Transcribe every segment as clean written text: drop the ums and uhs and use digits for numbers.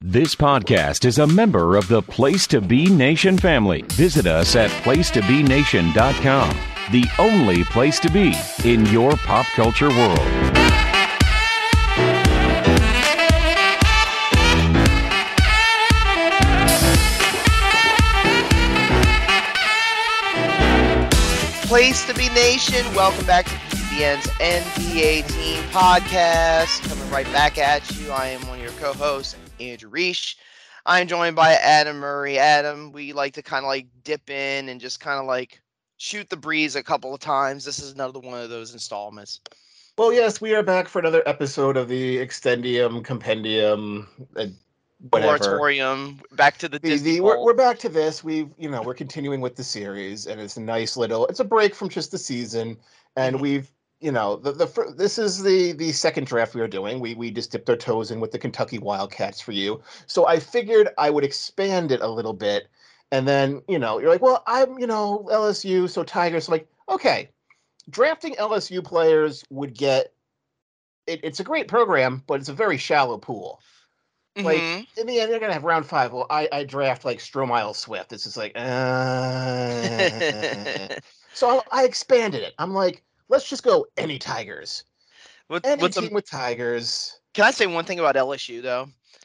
This podcast is a member of the Place to Be Nation family. Visit us at placetobenation.com, the only place to be in your pop culture world. Place to Be Nation, welcome back to PTBN's NBA Team Podcast. Coming right back at you. I am one of your co-hosts, Andrew Reich. I'm joined by Adam Murray. Adam, we like to kind of like dip in and just kind of like shoot the breeze a couple of times. This is another one of those installments. Well, yes, we are back for another episode of the Extendium Compendium, whatever. Moratorium, back to the Disney Vault. We're back to this. We're continuing with the series, and it's a nice little. It's a break from just the season, and this is the second draft we are doing. We just dipped our toes in with the Kentucky Wildcats for you, so I figured I would expand it a little bit, and then you're like, well, I'm LSU, so Tigers. So like, okay, drafting LSU players would get. It's a great program, but it's a very shallow pool. Like, in the end, they're going to have round 5. Well, I draft, like, Stromile Swift. It's just like, So I expanded it. I'm like, let's just go any Tigers. Any team with Tigers. Can I say one thing about LSU, though?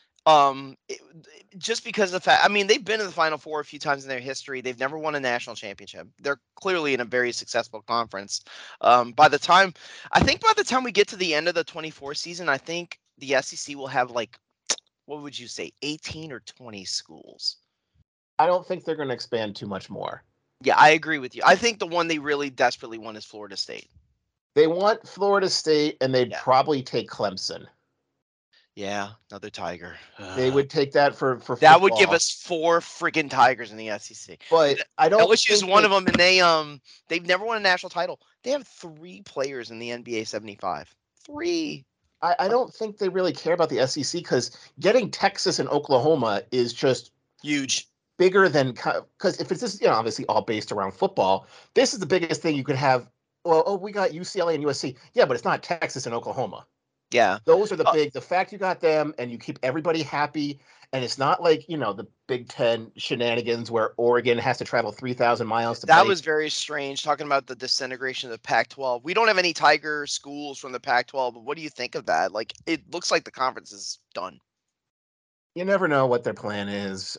Just because of the fact, I mean, they've been in the Final Four a few times in their history. They've never won a national championship. They're clearly in a very successful conference. By the time we get to the end of the 24 season, I think the SEC will have, like, what would you say, 18 or 20 schools? I don't think they're going to expand too much more. Yeah, I agree with you. I think the one they really desperately want is Florida State. They want Florida State, and they'd probably take Clemson. Yeah, another Tiger. They would take that for football. That would give us 4 friggin' Tigers in the SEC. But I don't. LSU is one of them, and they've never won a national title. They have 3 players in the NBA 75. 3. I don't think they really care about the SEC because getting Texas and Oklahoma is just huge, bigger than, because if it's just obviously all based around football, this is the biggest thing you could have. Well, we got UCLA and USC, yeah, but it's not Texas and Oklahoma. Yeah, those are the big. The fact you got them and you keep everybody happy, and it's not like the Big Ten shenanigans where Oregon has to travel 3,000 miles to play. That was very strange, talking about the disintegration of the Pac-12. We don't have any Tiger schools from the Pac-12, but what do you think of that? Like, it looks like the conference is done. You never know what their plan is.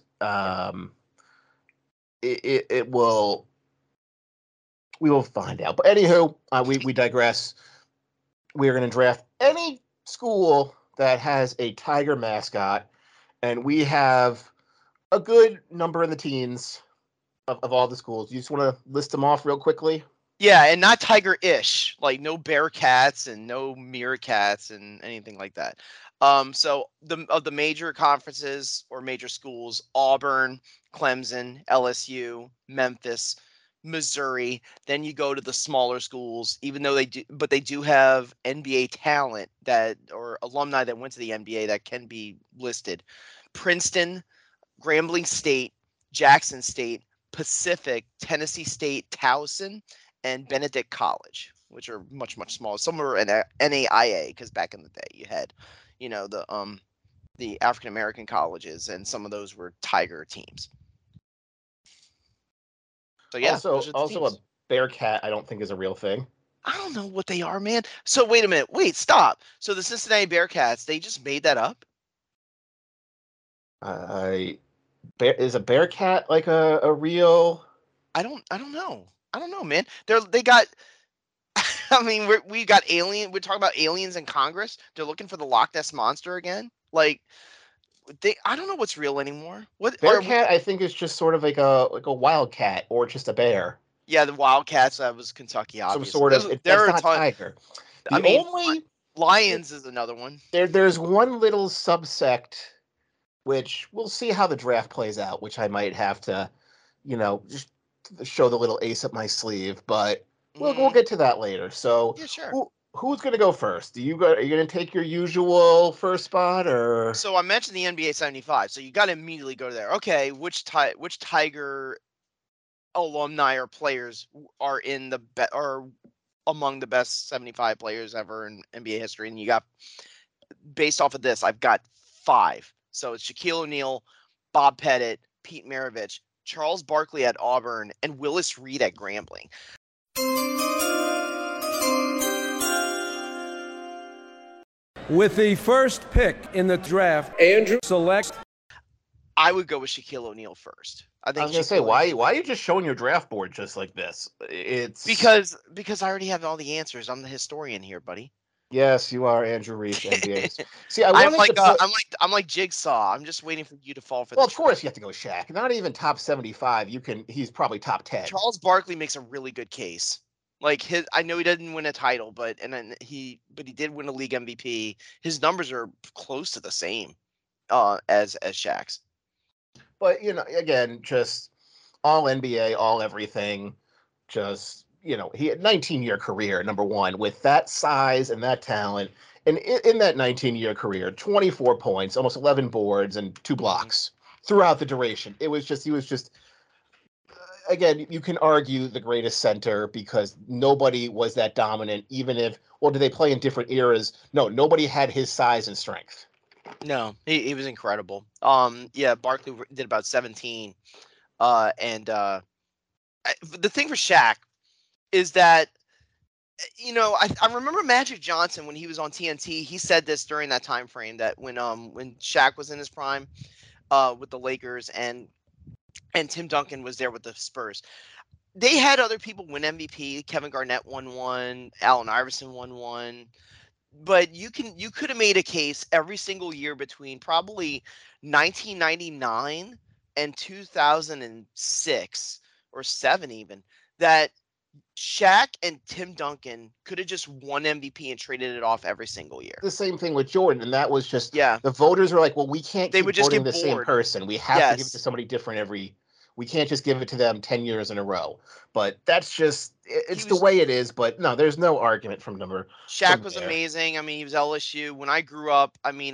It will. We will find out. But anywho, we digress. We are going to draft any school that has a Tiger mascot, and we have a good number in the teens of all the schools. You just want to list them off real quickly? Yeah, and not Tiger-ish, like no Bearcats and no Meerkats and anything like that. So the major conferences or major schools: Auburn, Clemson, LSU, Memphis, Missouri. Then you go to the smaller schools, even though they do have NBA talent or alumni that went to the NBA that can be listed: Princeton, Grambling State, Jackson State, Pacific, Tennessee State, Towson, and Benedict College, which are much, much smaller. Some were in NAIA because back in the day you had, the African American colleges, and some of those were Tiger teams. So yeah. Also a Bearcat, I don't think is a real thing. I don't know what they are, man. So wait a minute. Wait, stop. So the Cincinnati Bearcats, they just made that up? Is a Bearcat like a real? I don't know. I don't know, man. They got. I mean, we got alien. We're talking about aliens in Congress. They're looking for the Loch Ness monster again. Like, I don't know what's real anymore. What Bearcat? I think is just sort of like a wildcat or just a bear. Yeah, the Wildcats. That was Kentucky, obviously. Some sort of. That's not Tiger. Lions is another one. There's one little subsect, which we'll see how the draft plays out. Which I might have to, just show the little ace up my sleeve. But we'll get to that later. So yeah, sure. Who's going to go first? Are you going to take your usual first spot, or? So I mentioned the NBA 75, so you got to immediately go there. Okay, which Tiger alumni or players are are among the best 75 players ever in NBA history? And you got, based off of this, I've got 5. So it's Shaquille O'Neal, Bob Pettit, Pete Maravich, Charles Barkley at Auburn, and Willis Reed at Grambling. With the first pick in the draft, Andrew selects. I would go with Shaquille O'Neal first. I was gonna say, why are you just showing your draft board just like this? It's because I already have all the answers. I'm the historian here, buddy. Yes, you are, Andrew Reese, NBA. See, I'm like Jigsaw. I'm just waiting for you to fall for. Well, of course you have to go Shaq. Not even top 75. He's probably top 10. Charles Barkley makes a really good case. Like I know he didn't win a title, but he did win a league MVP. His numbers are close to the same as Shaq's. But again, just all NBA, all everything. Just he had 19-year career, number one, with that size and that talent. And in that 19-year career, 24 points, almost 11 boards, and 2 blocks throughout the duration. He was just, again, you can argue the greatest center because nobody was that dominant, even if, well, did they play in different eras? No, nobody had his size and strength. No, he was incredible. Yeah, Barkley did about 17. The thing for Shaq is that, I remember Magic Johnson when he was on TNT. He said this during that time frame that when Shaq was in his prime, with the Lakers and Tim Duncan was there with the Spurs. They had other people win MVP. Kevin Garnett won one. Allen Iverson won one. But you could have made a case every single year between probably 1999 and 2006 or 7 even that Shaq and Tim Duncan could have just won MVP and traded it off every single year. The same thing with Jordan, and that was just the voters were like, well, we can't keep voting the same person. We have to give it to somebody different we can't just give it to them 10 years in a row. But that's just it's the way it is. But no, there's no argument from number. Shaq was amazing. I mean, he was LSU. When I grew up, I mean,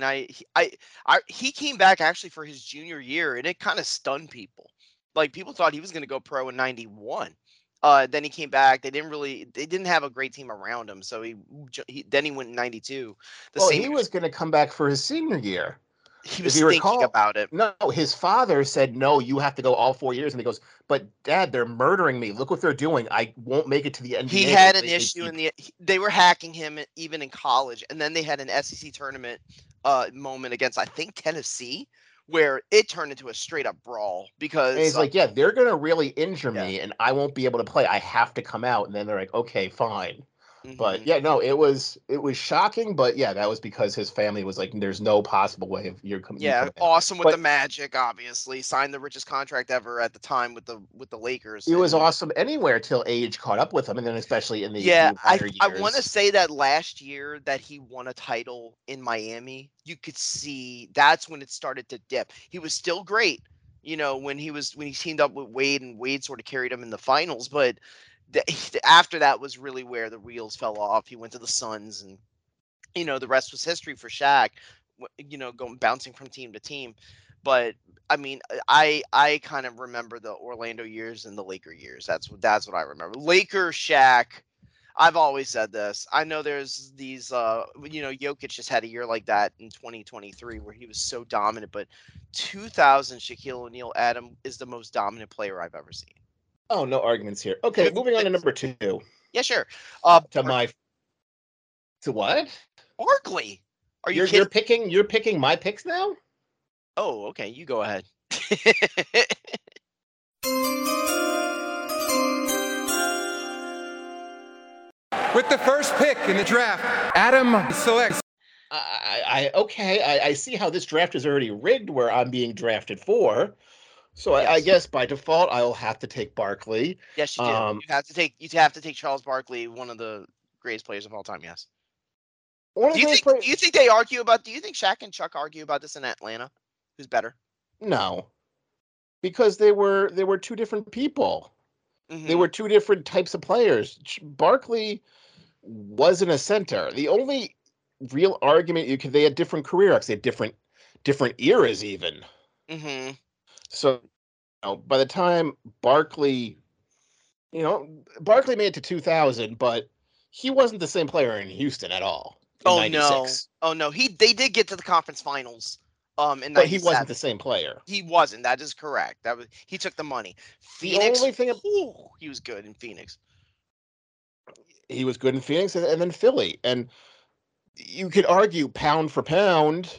he came back actually for his junior year, and it kind of stunned people. Like people thought he was going to go pro in '91. Then he came back. They didn't have a great team around him. So then he went in '92. He was going to come back for his senior year. He was thinking about it. No, his father said, no, you have to go all 4 years. And he goes, but Dad, they're murdering me. Look what they're doing. I won't make it to the NBA. He had an issue they were hacking him even in college. And then they had an SEC tournament moment against, I think, Tennessee, where it turned into a straight up brawl because he's like, yeah, they're going to really injure me and I won't be able to play. I have to come out. And then they're like, okay, fine. Mm-hmm. But yeah, no, it was shocking. But yeah, that was because his family was like, there's no possible way of you're coming. Yeah, awesome with the Magic, obviously signed the richest contract ever at the time with the Lakers. It was awesome anywhere till age caught up with him, and then especially in the I want to say that last year that he won a title in Miami, you could see that's when it started to dip. He was still great, when he teamed up with Wade, and Wade sort of carried him in the finals, but. After that was really where the wheels fell off. He went to the Suns, and the rest was history for Shaq. Bouncing from team to team. But I mean, I kind of remember the Orlando years and the Laker years. That's what I remember. Laker Shaq. I've always said this. I know there's these. Jokic just had a year like that in 2023 where he was so dominant. But 2000 Shaquille O'Neal, Adam, is the most dominant player I've ever seen. Oh, no arguments here. Okay, moving on to number 2. Yeah, sure. To what? Barkley. Are you kidding? You're picking my picks now? Oh, okay. You go ahead. With the first pick in the draft, Adam selects. I see how this draft is already rigged where I'm being drafted for. So yes. I guess by default I'll have to take Barkley. Yes, you do. You have to take Charles Barkley, one of the greatest players of all time. Yes. Do you think they argue about? Do you think Shaq and Chuck argue about this in Atlanta? Who's better? No, because they were two different people. Mm-hmm. They were two different types of players. Barkley wasn't a center. The only real argument they had different career arcs. They had different eras even. Mm-hmm. So, by the time Barkley made it to 2000, but he wasn't the same player in Houston at all. Oh 96. No! They did get to the conference finals In But he wasn't 97. the same player. He wasn't. That is correct. He took the money. The Phoenix, only thing he was good in Phoenix. He was good in Phoenix and then Philly. And you could argue pound for pound,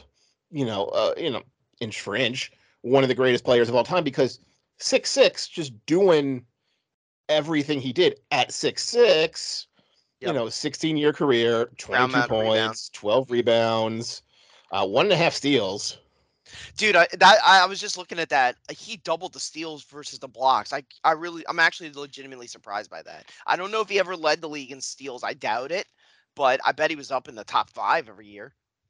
inch for inch, one of the greatest players of all time, because 6'6", just doing everything he did at 6'6", 16-year career, 22 points, rebounds. 12 rebounds, 1.5 steals. Dude, I was just looking at that. He doubled the steals versus the blocks. I'm actually legitimately surprised by that. I don't know if he ever led the league in steals. I doubt it, but I bet he was up in the top 5 every year.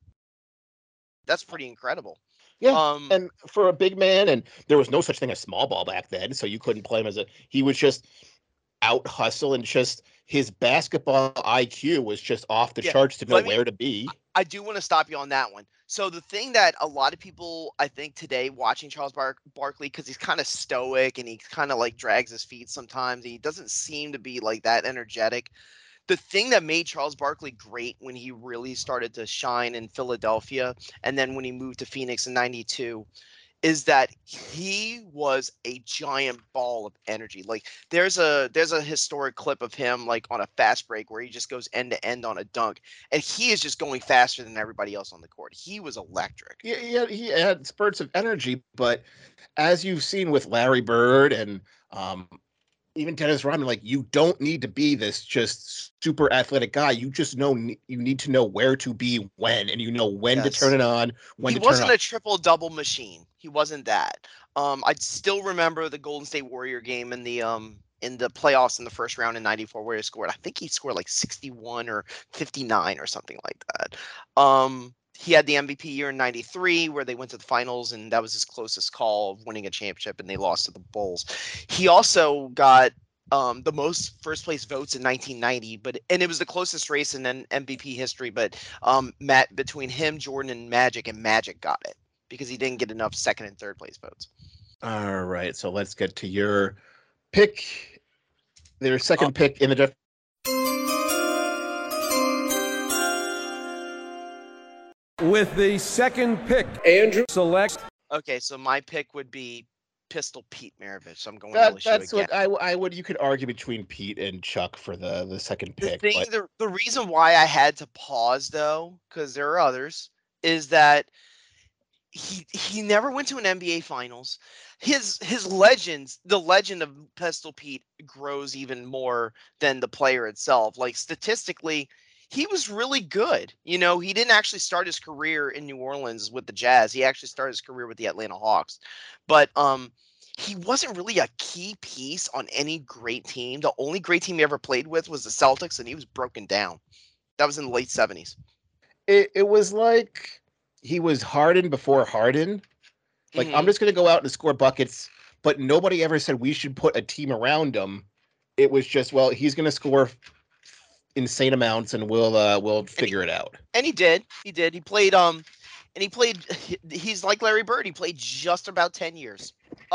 That's pretty incredible. Yeah, and for a big man, and there was no such thing as small ball back then, so you couldn't play him he was just out hustle, and just his basketball IQ was just off the charts to know where to be. I do want to stop you on that one. So the thing that a lot of people, I think today, watching Charles Barkley, because he's kind of stoic and he kind of like drags his feet sometimes. He doesn't seem to be like that energetic. The thing that made Charles Barkley great when he really started to shine in Philadelphia, and then when he moved to Phoenix in '92, is that he was a giant ball of energy. Like there's a historic clip of him like on a fast break where he just goes end to end on a dunk, and he is just going faster than everybody else on the court. He was electric. Yeah, he had spurts of energy, but as you've seen with Larry Bird and even Dennis Rodman, like, you don't need to be this just super athletic guy. You just you need to know where to be when, and when to turn it on, when to turn it off. He wasn't a triple-double machine. He wasn't that. I still remember the Golden State Warrior game in the playoffs in the first round in '94 where he scored. I think he scored like 61 or 59 or something like that. He had the MVP year in '93 where they went to the finals, and that was his closest call of winning a championship, and they lost to the Bulls. He also got the most first place votes in 1990, and it was the closest race in MVP history. But between him, Jordan, and Magic got it because he didn't get enough second and third place votes. All right, so let's get to your pick. Their second pick in the draft. With the second pick, Andrew selects. Okay, so my pick would be Pistol Pete Maravich. So I'm going that's what I would. You could argue between Pete and Chuck for the second pick. The reason why I had to pause though, because there are others, is that he never went to an NBA Finals. His legends, the legend of Pistol Pete, grows even more than the player itself. Like statistically, he was really good. He didn't actually start his career in New Orleans with the Jazz. He actually started his career with the Atlanta Hawks. But he wasn't really a key piece on any great team. The only great team he ever played with was the Celtics, and he was broken down. That was in the late 70s. It was like he was Harden before Harden. Like, I'm just going to go out and score buckets, but nobody ever said we should put a team around him. It was just, well, he's going to score insane amounts, and we'll figure it out. And he did. He played he's like Larry Bird. He played just about 10 years.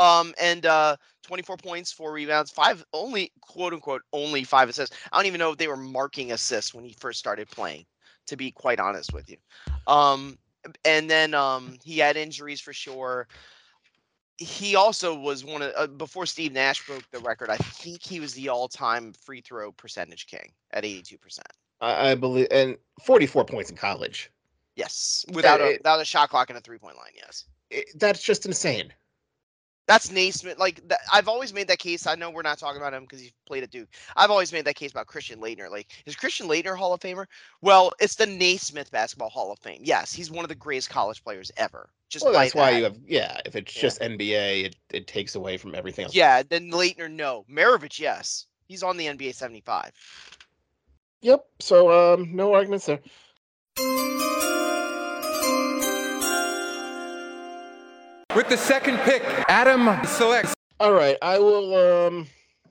24 points, 4 rebounds, quote unquote only 5 assists. I don't even know if they were marking assists when he first started playing, to be quite honest with you. And then he had injuries for sure. He also was one of before Steve Nash broke the record. I think he was the all-time free throw percentage king at 82%. I believe, and 44 points in college. Yes, without a shot clock and a 3-point line. Yes, that's just insane. That's Naismith. I've always made that case. I know we're not talking about him because he played at Duke. I've always made that case about Christian Laettner. Like, is Christian Laettner Hall of Famer? Well, it's the Naismith Basketball Hall of Fame. Yes, he's one of the greatest college players ever. That's why you have, if it's just NBA, it takes away from everything else. Yeah, then Laettner, no. Maravich, yes. He's on the NBA 75. Yep, so no arguments there. With the second pick, Adam selects. All right, I will.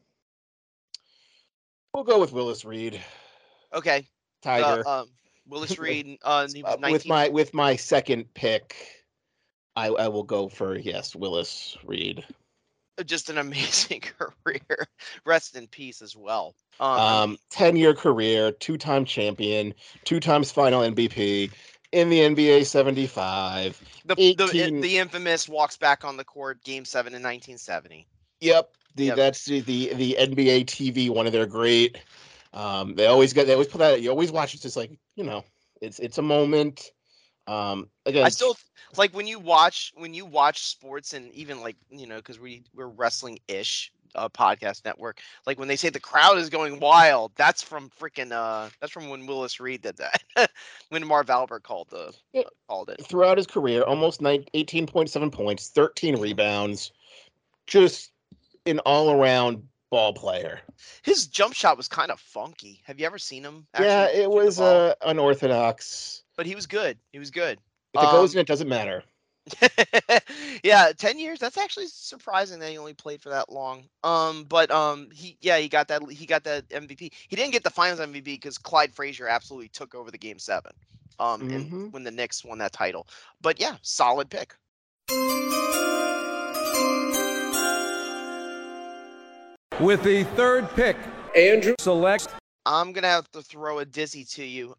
We'll go with Willis Reed. Okay. Tiger. Willis Reed. He was 19. With my second pick, I will go for Willis Reed. Just an amazing career. Rest in peace as well. 10-year career, 2-time champion, 2 times final MVP. in the NBA 75. The 18. the infamous walks back on the court Game 7 in 1970. Yep. Yep. That's the NBA TV, one of their great. They always put that. You always watch. It's just like, it's a moment. Again, I still like when you watch sports, and even like, because we're wrestling-ish podcast network. Like when they say the crowd is going wild, that's from when Willis Reed did that. When Marv Albert called it. throughout his career, almost 18.7 points, 13 rebounds, just an all-around ball player. His jump shot was kind of funky. Have you ever seen him? Yeah, actually it was unorthodox. But he was good. If it goes in, it doesn't matter. Yeah, 10 years. That's actually surprising that he only played for that long. But he got that MVP. He didn't get the Finals MVP because Clyde Frazier absolutely took over the Game 7. And when the Knicks won that title. But yeah, solid pick. With the third pick, Andrew selects. I'm gonna have to throw a dizzy to you.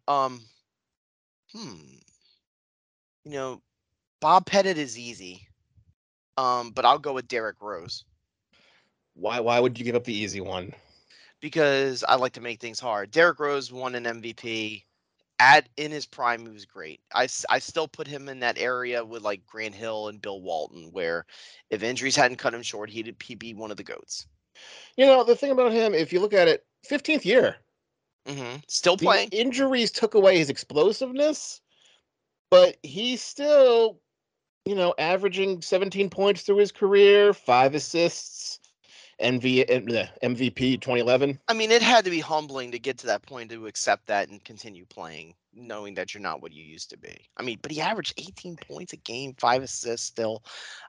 Bob Pettit is easy. But I'll go with Derrick Rose. Why would you give up the easy one? Because I like to make things hard. Derrick Rose won an MVP. In his prime, he was great. I still put him in that area with like Grant Hill and Bill Walton, where if injuries hadn't cut him short, he'd be one of the GOATs. The thing about him, if you look at it, 15th year. Still playing. The injuries took away his explosiveness, but he's still, averaging 17 points through his career, 5 assists, MVP 2011. I mean, it had to be humbling to get to that point to accept that and continue playing, knowing that you're not what you used to be. I mean, but he averaged 18 points a game, 5 assists still.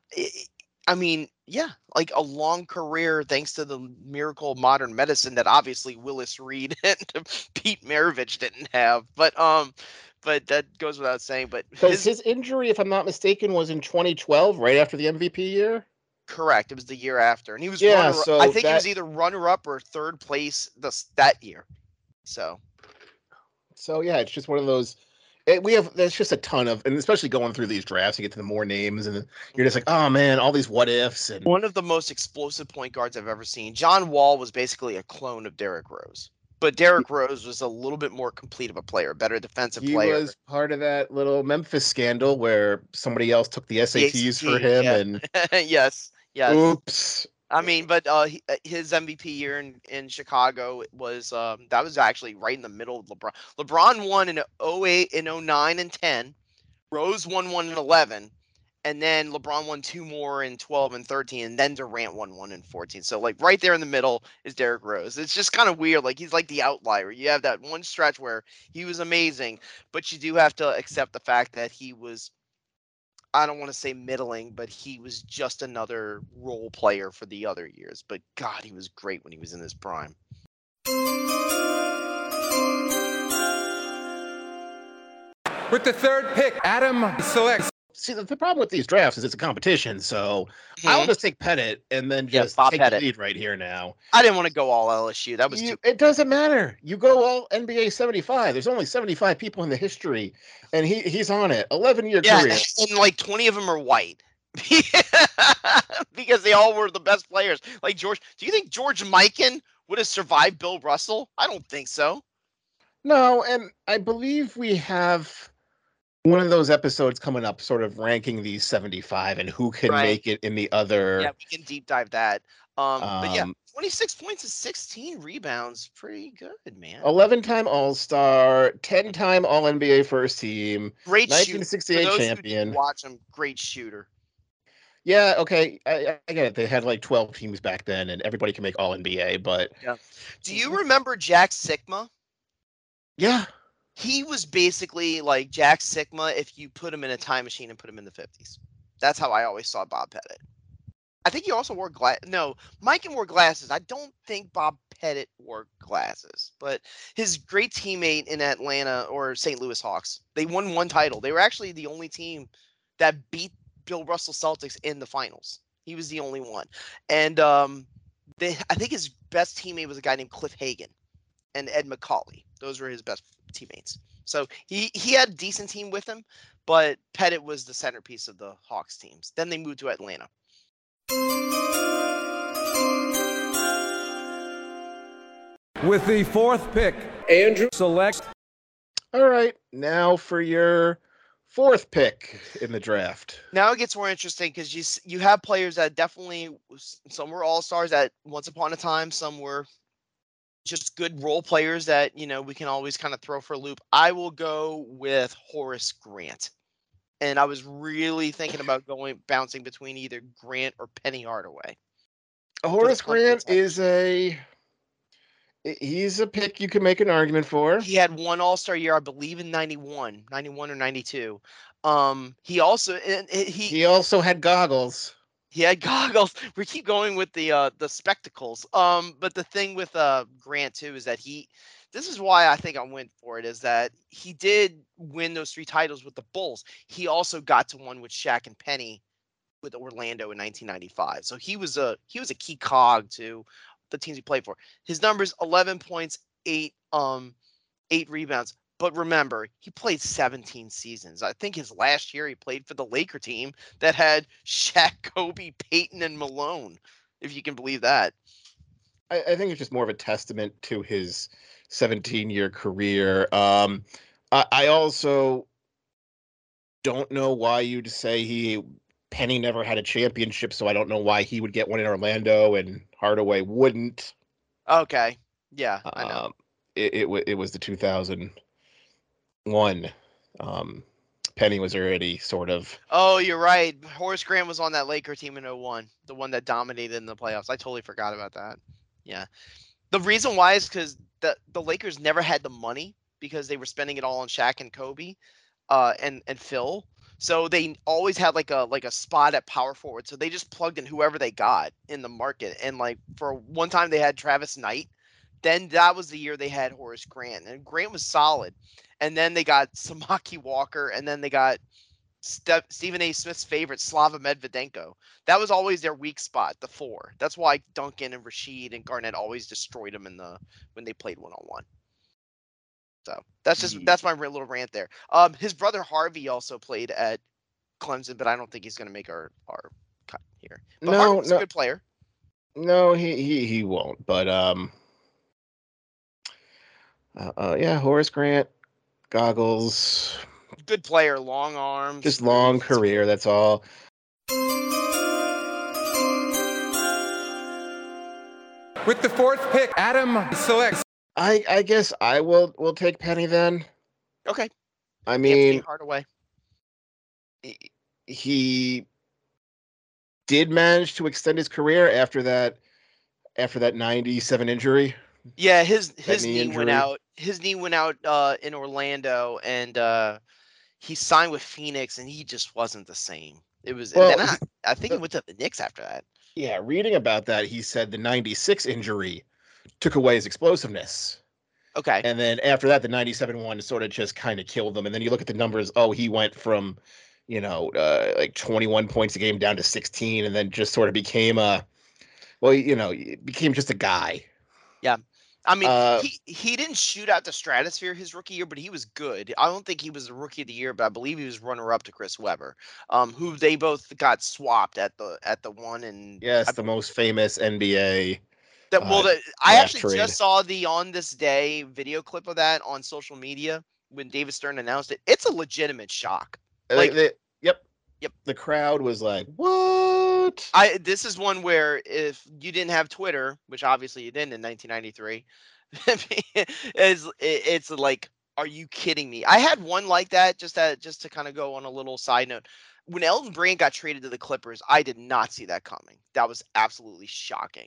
Like a long career thanks to the miracle of modern medicine that obviously Willis Reed and Pete Maravich didn't have. But that goes without saying. But his injury, if I'm not mistaken, was in 2012, right after the MVP year. Correct. It was the year after, and he was I think he was either runner-up or third place that year. So yeah, it's just one of those. There's just a ton of, and especially going through these drafts, you get to the more names, and you're just like, oh man, all these what ifs. And one of the most explosive point guards I've ever seen. John Wall was basically a clone of Derrick Rose, but Derrick Rose was a little bit more complete of a player, better defensive player. He was part of that little Memphis scandal where somebody else took the SATs for him, and yes. Oops. I mean, but his MVP year in Chicago was that was actually right in the middle of LeBron. LeBron won in 08, in 09, and 10. Rose won one in 11, and then LeBron won 2 more in 12 and 13, and then Durant won 1 in 14. So like right there in the middle is Derrick Rose. It's just kind of weird. Like he's like the outlier. You have that one stretch where he was amazing, but you do have to accept the fact that he was, I don't want to say middling, but he was just another role player for the other years. But God, he was great when he was in his prime. With the third pick, Adam selects. See, the problem with these drafts is it's a competition, so I will just take Pettit and then just take the lead right here now. I didn't want to go all LSU. That was It doesn't matter. You go all NBA 75. There's only 75 people in the history, and he's on it. 11-year career. And like 20 of them are white. Because they all were the best players. Like George, do you think George Mikan would have survived Bill Russell? I don't think so. No, and I believe we have one of those episodes coming up sort of ranking these 75 and who can make it in the other. Yeah, we can deep dive that. But yeah, 26 points and 16 rebounds. Pretty good, man. 11-time All-Star, 10-time All-NBA first team. Great 1968 champion. Watch him. Great shooter. Yeah, okay. I get it. They had like 12 teams back then, and everybody can make All-NBA, but... Yeah. Do you remember Jack Sikma? Yeah. He was basically like Jack Sikma if you put him in a time machine and put him in the 50s. That's how I always saw Bob Pettit. I think he also wore glasses. No, Mikan wore glasses. I don't think Bob Pettit wore glasses. But his great teammate in Atlanta or St. Louis Hawks, they won 1 title. They were actually the only team that beat Bill Russell Celtics in the finals. He was the only one. And I think his best teammate was a guy named Cliff Hagan and Ed McCauley. Those were his best teammates. So he had a decent team with him, but Pettit was the centerpiece of the Hawks teams. Then they moved to Atlanta. With the 4th pick, Andrew selects. All right, now for your 4th pick in the draft. Now it gets more interesting because you have players that definitely, some were all-stars at once upon a time, some were just good role players that, we can always kind of throw for a loop. I will go with Horace Grant. And I was really thinking about bouncing between either Grant or Penny Hardaway. Horace Grant he's a pick you can make an argument for. He had one All-Star year, I believe, in 91 or 92. He also had goggles. He had goggles. We keep going with the spectacles. But the thing with Grant too is that this is why I think I went for it, is that he did win those 3 titles with the Bulls. He also got to one with Shaq and Penny with Orlando in 1995. So he was a key cog to the teams he played for. His numbers: 11 points, 8 rebounds. But remember, he played 17 seasons. I think his last year he played for the Laker team that had Shaq, Kobe, Peyton, and Malone, if you can believe that. I think it's just more of a testament to his 17-year career. I also don't know why you'd say Penny never had a championship, so I don't know why he would get one in Orlando and Hardaway wouldn't. Okay. Yeah, I know. It was the 2001. Penny was already sort of. Oh, you're right. Horace Grant was on that Laker team in 01, the one that dominated in the playoffs. I totally forgot about that. Yeah. The reason why is because the Lakers never had the money because they were spending it all on Shaq and Kobe and Phil. So they always had like a spot at power forward. So they just plugged in whoever they got in the market. And like for one time they had Travis Knight. Then that was the year they had Horace Grant. And Grant was solid. And then they got Samaki Walker. And then they got Stephen A. Smith's favorite, Slava Medvedenko. That was always their weak spot, the 4. That's why Duncan and Rashid and Garnett always destroyed them when they played one-on-one. So that's my little rant there. His brother Harvey also played at Clemson, but I don't think he's going to make our cut here. But Harvey's a good player. No, he won't. But yeah, Horace Grant, goggles. Good player, long arms. Just long career, that's all. With the 4th pick, Adam selects. I guess I will take Penny then. Okay. I mean, Hardaway. He did manage to extend his career after that 97 injury. Yeah, his knee went out. His knee went out in Orlando, and he signed with Phoenix, and he just wasn't the same. It was. Well, then I think he went to the Knicks after that. Yeah, reading about that, he said the 96 injury took away his explosiveness. Okay. And then after that, the 97 one sort of just kind of killed him. And then you look at the numbers. Oh, he went from, like 21 points a game down to 16, and then just sort of became became just a guy. Yeah. I mean, he didn't shoot out the stratosphere his rookie year, but he was good. I don't think he was the rookie of the year, but I believe he was runner-up to Chris Webber, who they both got swapped at the one. And yes, the most famous NBA. I actually just saw the On This Day video clip of that on social media when David Stern announced it. It's a legitimate shock. Yep. The crowd was like, "What?" This is one where if you didn't have Twitter, which obviously you didn't in 1993, it's like, are you kidding me? I had one like that just to kind of go on a little side note. When Elton Brand got traded to the Clippers, I did not see that coming. That was absolutely shocking.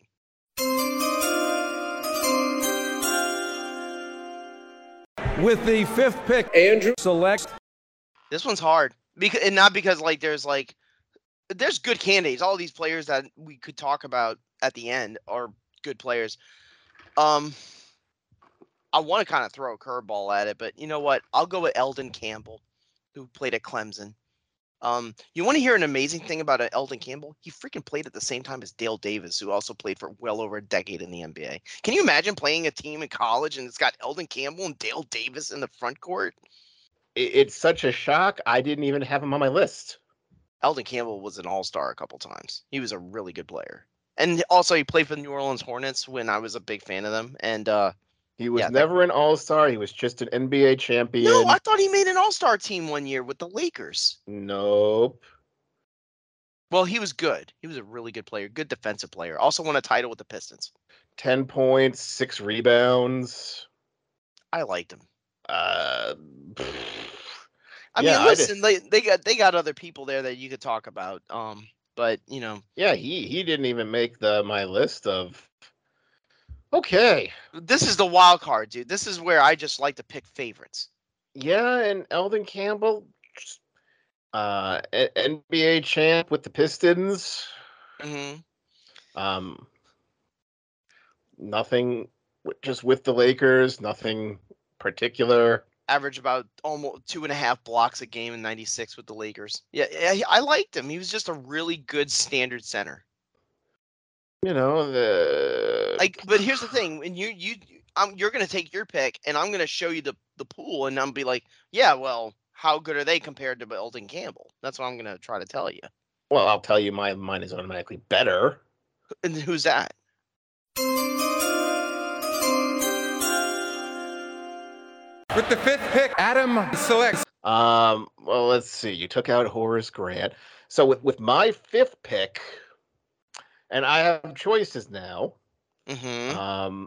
With the 5th pick, Andrew selects. This one's hard because like there's good candidates. All these players that we could talk about at the end are good players. I want to kind of throw a curveball at it, but you know what? I'll go with Eldon Campbell, who played at Clemson. You want to hear an amazing thing about Eldon Campbell? He freaking played at the same time as Dale Davis, who also played for well over a decade in the NBA. Can you imagine playing a team in college and it's got Eldon Campbell and Dale Davis in the front court? It's such a shock. I didn't even have him on my list. Eldon Campbell was an all-star a couple times. He was a really good player. And also he played for the New Orleans Hornets when I was a big fan of them. And he was never an all-star. He was just an NBA champion. No, I thought he made an all-star team one year with the Lakers. Nope. Well, he was good. He was a really good player, good defensive player. Also won a title with the Pistons. 10 points, 6 rebounds. I liked him. I mean, listen, they got other people there that you could talk about. But yeah, he didn't even make my list of. Okay, this is the wild card, dude. This is where I just like to pick favorites. Yeah, and Eldon Campbell, NBA champ with the Pistons. Mm-hmm. Nothing, just with the Lakers. Nothing particular. Average about almost 2.5 blocks a game in '96 with the Lakers. Yeah, I liked him. He was just a really good standard center. But here's the thing: when you're gonna take your pick, and I'm gonna show you the pool, and I'm be like, yeah, well, how good are they compared to Eldon Campbell? That's what I'm gonna try to tell you. Well, I'll tell you, mine is automatically better. And who's that? With the 5th pick, Adam selects. Well, let's see. You took out Horace Grant. So with my 5th pick, and I have choices now. Mm-hmm.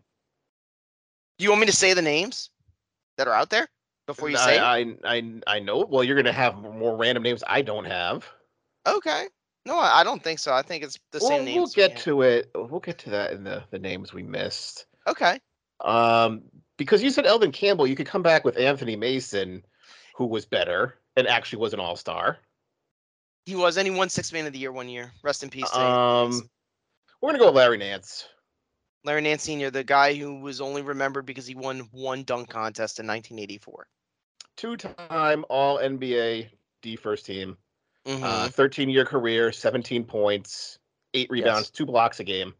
Do you want me to say the names that are out there before you say it? I know. Well, you're gonna have more random names I don't have. Okay. No, I don't think so. I think it's the same names. We'll get to it. We'll get to that in the names we missed. Okay. Because you said Eldon Campbell, you could come back with Anthony Mason, who was better and actually was an all-star. He was, and he won Sixth Man of the Year one year. Rest in peace. We're gonna go with Larry Nance. Larry Nance Sr., the guy who was only remembered because he won one dunk contest in 1984. 2-time All-NBA D first team. Mm-hmm. 13-year career, 17 points, 8 rebounds, 2 blocks a game.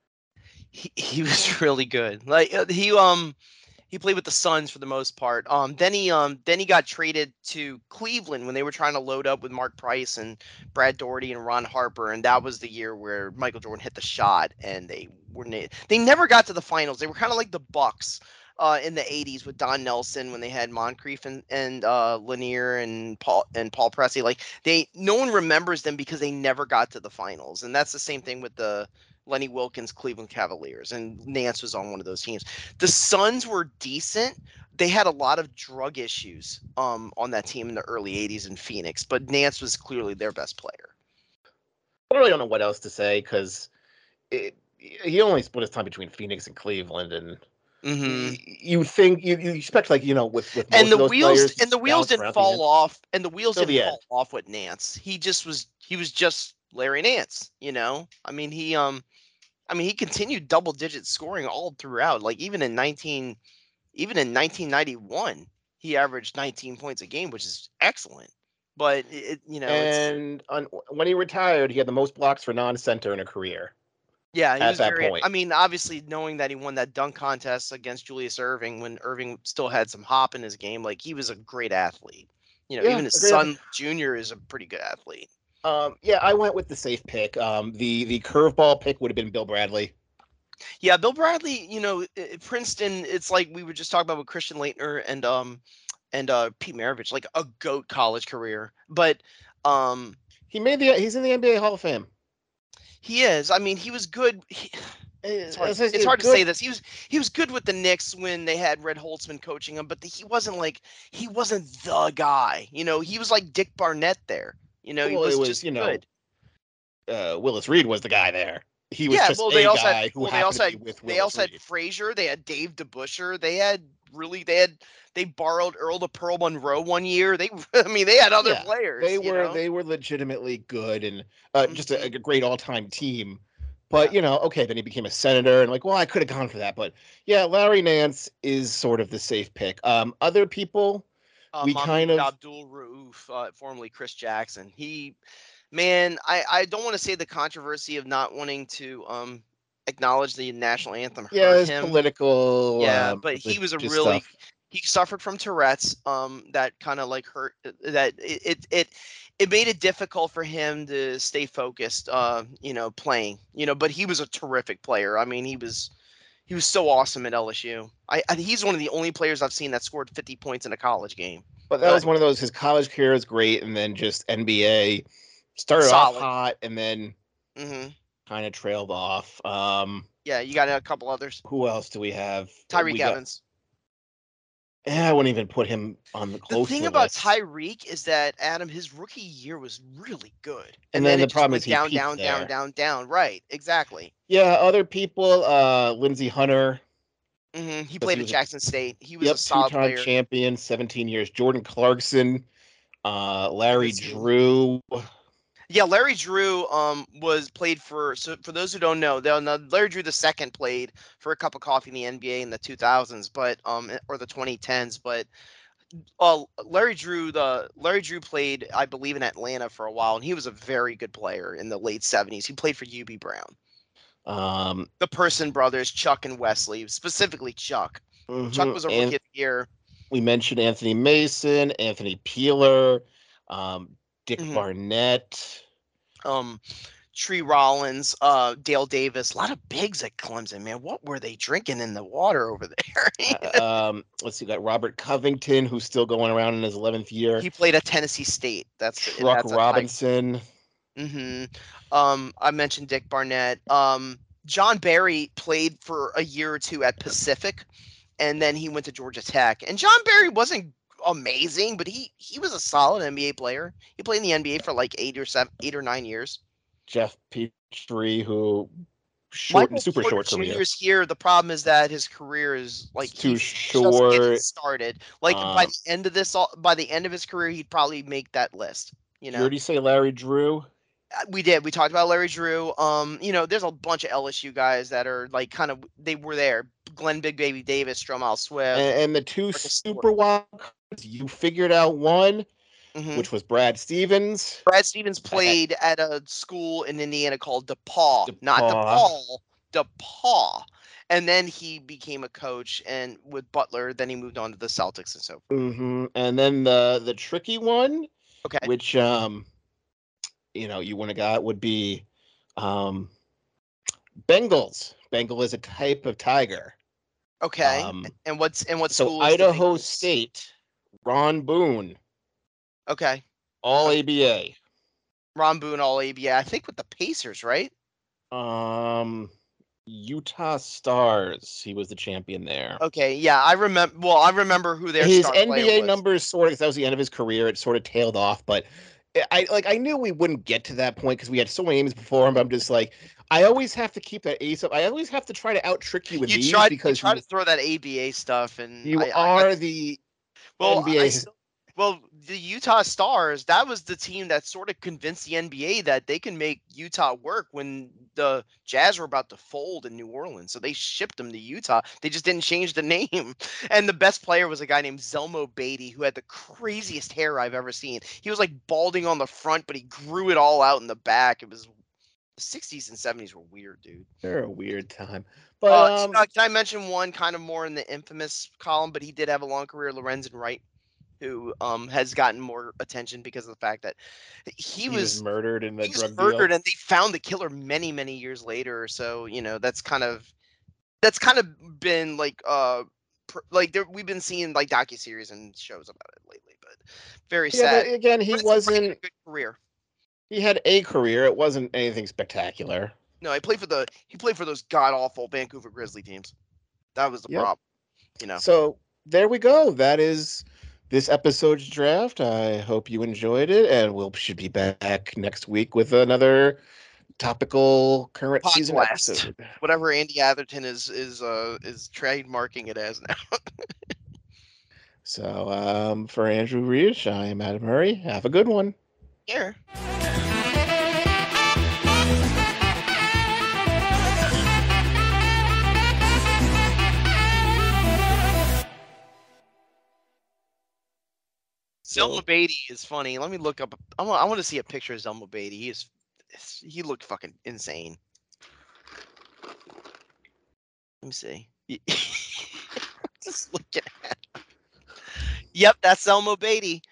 He was really good. Like he played with the Suns for the most part. Then he got traded to Cleveland when they were trying to load up with Mark Price and Brad Daugherty and Ron Harper, and that was the year where Michael Jordan hit the shot, and they never got to the finals. They were kind of like the Bucks in the '80s with Don Nelson when they had Moncrief and Lanier and Paul Pressey. Like no one remembers them because they never got to the finals, and that's the same thing with the Lenny Wilkens Cleveland Cavaliers, and Nance was on one of those teams. The Suns were decent. They had a lot of drug issues on that team in the early 80s in Phoenix, but Nance was clearly their best player. I really don't know what else to say because he only split his time between Phoenix and Cleveland, and you think you expect with most and the of those wheels players, and the wheels didn't fall off, and the wheels didn't fall off with Nance. He was just Larry Nance, I mean, he continued double-digit scoring all throughout. Like even in 1991, he averaged 19 points a game, which is excellent. But when he retired, he had the most blocks for non-center in a career. Yeah, he was that point. I mean, obviously, knowing that he won that dunk contest against Julius Erving when Erving still had some hop in his game, like he was a great athlete. Even his son Junior is a pretty good athlete. I went with the safe pick. The curveball pick would have been Bill Bradley. Yeah, Bill Bradley. Princeton. It's like we were just talking about with Christian Laettner and Pete Maravich, like a GOAT college career. But he's in the NBA Hall of Fame. He is. I mean, he was good. It's hard to say this. He was good with the Knicks when they had Red Holtzman coaching him, but he wasn't the guy. He was like Dick Barnett there. He was just good. Willis Reed was the guy there. He was they also had Frazier. They had Dave DeBusschere. They borrowed Earl to Pearl Monroe one year. They had other players. They were legitimately good and just a great all-time team. But then he became a senator and I could have gone for that. But yeah, Larry Nance is sort of the safe pick. Other people we kind Mahmoud of Abdul Rauf, formerly Chris Jackson. I don't want to say the controversy of not wanting to acknowledge the national anthem hurt it's him. political. Yeah, but he was just stuff. he suffered from Tourette's. That kind of like hurt. That it made it difficult for him to stay focused. Playing. But he was a terrific player. I mean, he was so awesome at LSU. He's one of the only players I've seen that scored 50 points in a college game. But that was one of those. His college career was great, and then just NBA started off hot, and then kind of trailed off. Yeah, you got a couple others. Who else do we have? Tyreek Evans. I wouldn't even put him on the close. The thing about Tyreek is that his rookie year was really good, and then the problem is down. Right, exactly. Yeah, other people. Lindsey Hunter. He played at Jackson State. He was a solid player. Two-time champion, 17 years. Jordan Clarkson, Larry Drew. Yeah, Larry Drew played for. So for those who don't know, Larry Drew II played for a cup of coffee in the NBA in the 2000s, or the 2010s. But Larry Drew played, I believe, in Atlanta for a while, and he was a very good player in the late 70s. He played for UB Brown. The Person brothers, Chuck and Wesley, specifically Chuck. Chuck was a rookie of the year. We mentioned Anthony Mason, Anthony Peeler, Dick Barnett, Tree Rollins, Dale Davis, a lot of bigs at Clemson, man. What were they drinking in the water over there? Let's see, we got Robert Covington, who's still going around in his 11th year. He played at Tennessee State. That's Truck Robinson. I mentioned Dick Barnett. John Barry played for a year or two at Pacific, and then he went to Georgia Tech. And John Barry wasn't amazing, but he was a solid NBA player. He played in the NBA for like 8 or 9 years. Jeff Petrie, who super short career. Jr.'s here. The problem is that his career is like too short. Just started. Like by the end of his career, he'd probably make that list. You already say Larry Drew. We did. We talked about Larry Drew. There's a bunch of LSU guys that are like they were there. Glenn Big Baby Davis, Stromile Swift, and the two super wild cards. You figured out one, which was Brad Stevens. Brad Stevens played at a school in Indiana called DePaul, not DePaul, DePaul. And then he became a coach, and with Butler, then he moved on to the Celtics and so forth. And then the tricky one, which you wouldn't have got, would be Bengals. Bengal is a type of tiger. Okay. And what school? So Idaho State, Ron Boone. Okay. All ABA. Ron Boone, all ABA. I think with the Pacers, right? Utah Stars. He was the champion there. Okay, yeah, I remember. Well, I remember who their his star NBA numbers sort of. That was the end of his career. It sort of tailed off, but I knew we wouldn't get to that point because we had so many names before him. But I'm just like, I always have to keep that ace up. I always have to try to out trick you with these because you try to throw that ABA stuff, and you are the NBA. The Utah Stars, that was the team that sort of convinced the NBA that they can make Utah work when the Jazz were about to fold in New Orleans. So they shipped them to Utah. They just didn't change the name. And the best player was a guy named Zelmo Beatty, who had the craziest hair I've ever seen. He was like balding on the front, but he grew it all out in the back. It was the 60s and 70s were weird, dude. They're a weird time. But can I mention one kind of more in the infamous column, but he did have a long career, Lorenzen Wright, who has gotten more attention because of the fact that he was murdered in the drug deal. And they found the killer many, many years later. So, that's kind of been like we've been seeing like docuseries and shows about it lately, but very sad. But again, he wasn't a good career. He had a career. It wasn't anything spectacular. No, he played for those god awful Vancouver Grizzly teams. That was the problem. So there we go. That is this episode's draft. I hope you enjoyed it, and we should be back next week with another topical current season episode. Whatever Andy Atherton is trademarking it as now. So for Andrew Reich, I am Adam Murray. Have a good one. Sure. Zelma Beatty is funny. Let me look up. I want to see a picture of Zelma Beatty. He looked fucking insane. Let me see. Just looking at him. Yep, that's Zelma Beatty.